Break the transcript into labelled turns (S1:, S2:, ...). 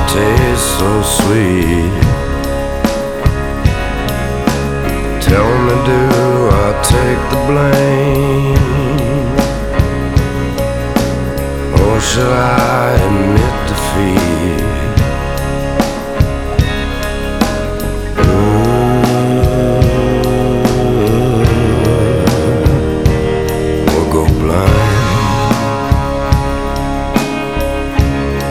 S1: tastes so sweet. Tell me, do I take the blame, or should I